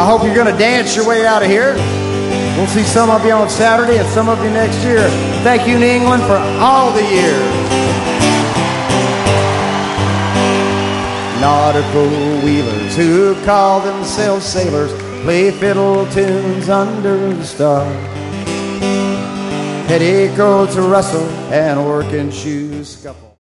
hope you're going to dance your way out of here. We'll see some of you on Saturday and some of you next year. Thank you, New England, for all the years. Nautical wheelers who call themselves sailors play fiddle tunes under the stars. Petticoats rustle and working shoes scuffle.